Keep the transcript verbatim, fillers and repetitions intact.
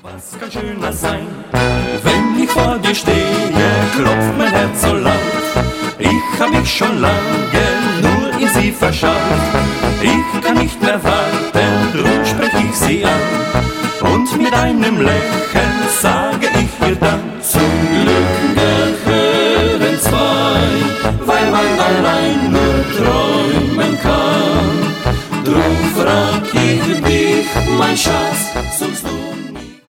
Was kann schöner sein, wenn ich vor dir stehe, klopft mein Herz so laut. Ich hab mich schon lange nur in sie verschaut. Ich kann nicht mehr warten, drum sprech ich sie an. Und mit einem Lächeln sage ich ihr dann: Zum Glück gehören zwei, weil man allein nur träumen kann. Drum frag ich dich, mein Schatz,